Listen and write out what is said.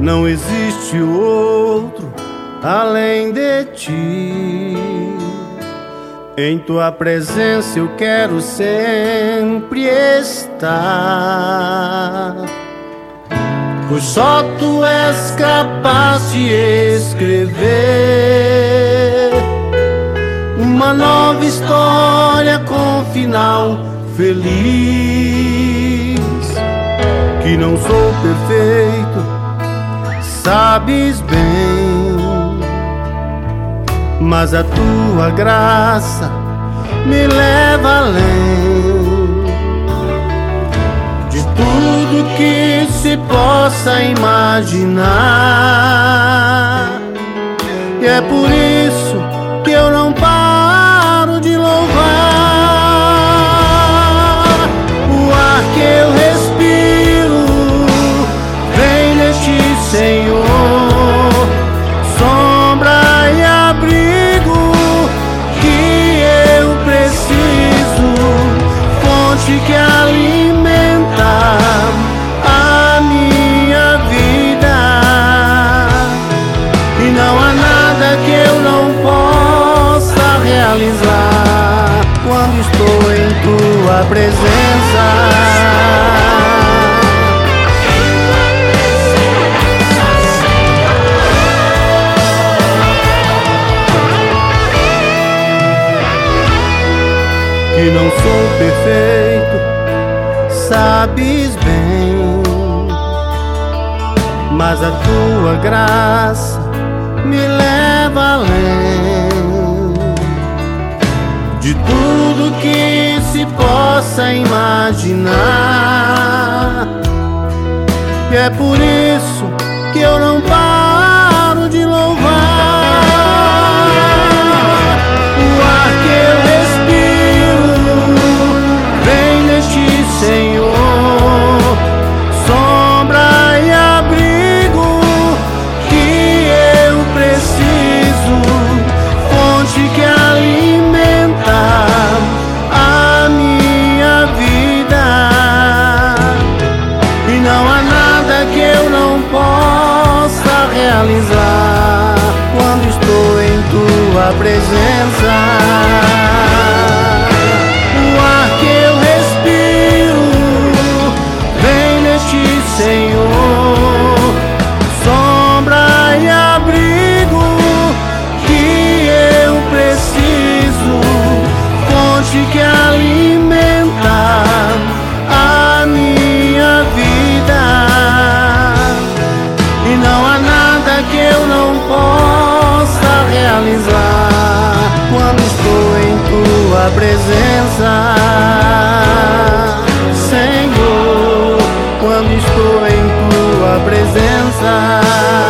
não existe outro além de ti. Em tua presença eu quero sempre estar, pois só tu és capaz de escrever uma nova história com final feliz. Que não sou perfeito, sabes bem, mas a tua graça me leva além de tudo que se possa imaginar. E é por isso que eu não paro de louvar. O ar que eu respiro vem de ti, Senhor, sombra e abrigo que eu preciso, fonte que alimenta a minha vida. E não há nada que eu não possa realizar quando estou em tua presença. Que não sou perfeito, sabes bem, mas a tua graça me leva além de tudo que se possa imaginar. E é por isso que eu não paro de louvar. O ar que eu Senhor, sombra e abrigo que eu preciso, fonte que alimenta a minha vida. E não há nada que eu não possa realizar quando estou em tua presença. Senhor, sombra e abrigo que eu preciso, fonte que alimenta a minha vida. E não há nada que eu não possa realizar quando estou em tua presença, Senhor. Quando estou em tua presença.